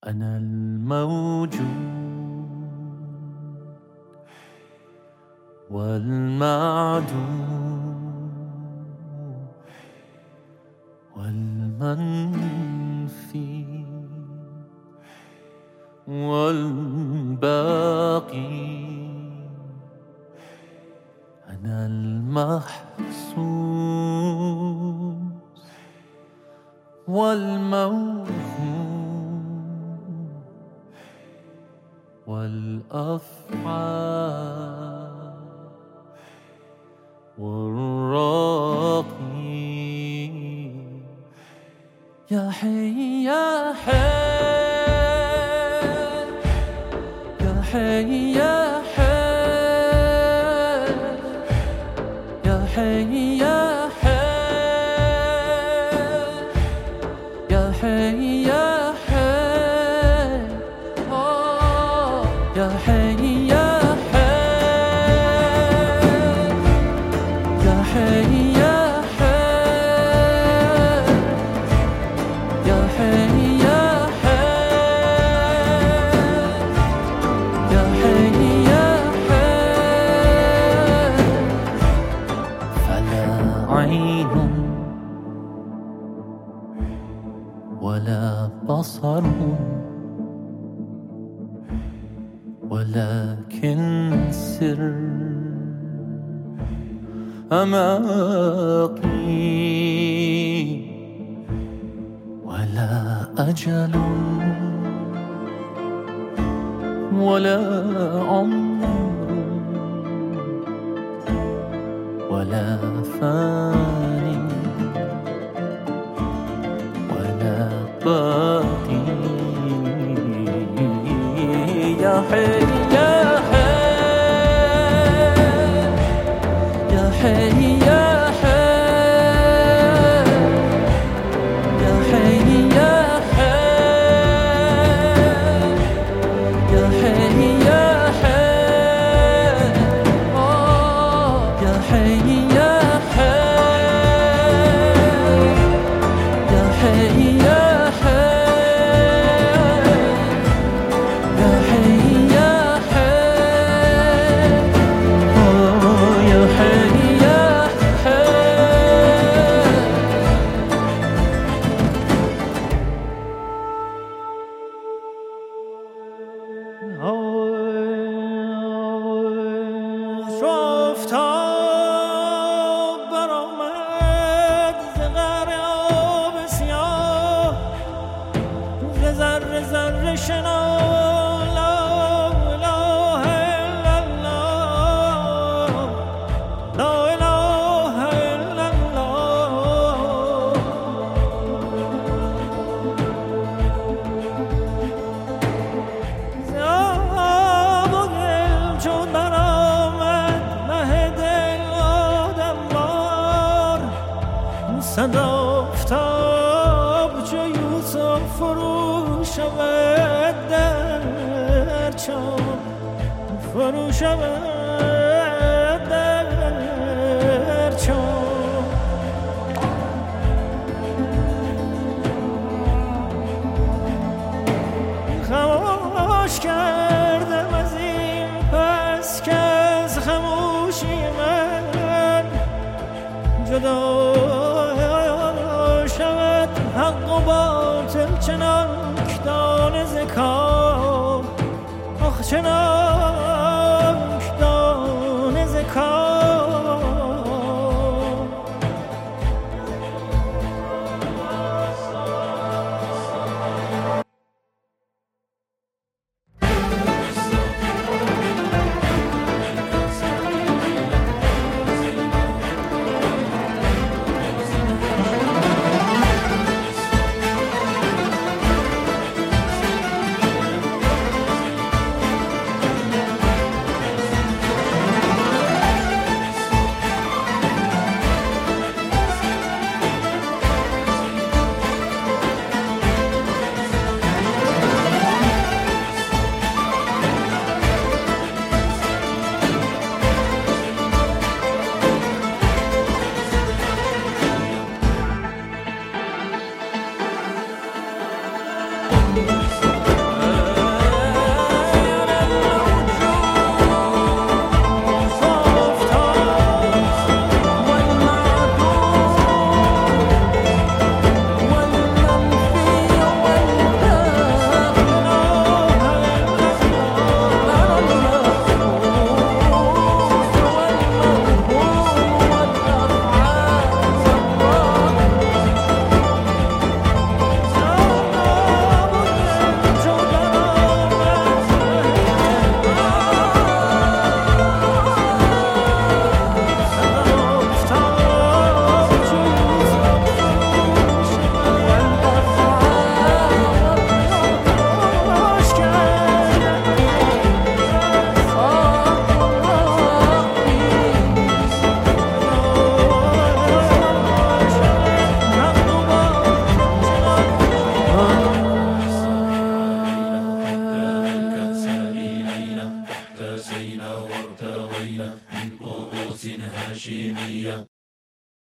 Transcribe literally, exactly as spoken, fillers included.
أنا الموجود والمعدوم والمنفي والباقي. أنا المحسوس والموهوم والأفعال والراقي. يا حي يا حي يا حي يا حي يا حي يا حي يا حي يا حي آه يا حي يا حي يا حي يا حي يا حي يا حي يا حي يا حي. فلا عين ولا بصر ولكن سر أماقي ولا أجل ولا عمر ولا فاني ولا باقي. يا حي يا حي يا حي يا حي يا حي يا حي يا حي يا حي آه يا حي يا حي يا حي يا صد آفتاب چو یوسف فرو شود در چاه فرو شود در چاه. خاموش کردم از این پس که از خاموشی من جدا حق و باطل چنانک دانه ز کار آخ چنانک دانه ز کار. واسينا وارتوينا من طقوس هاشمية.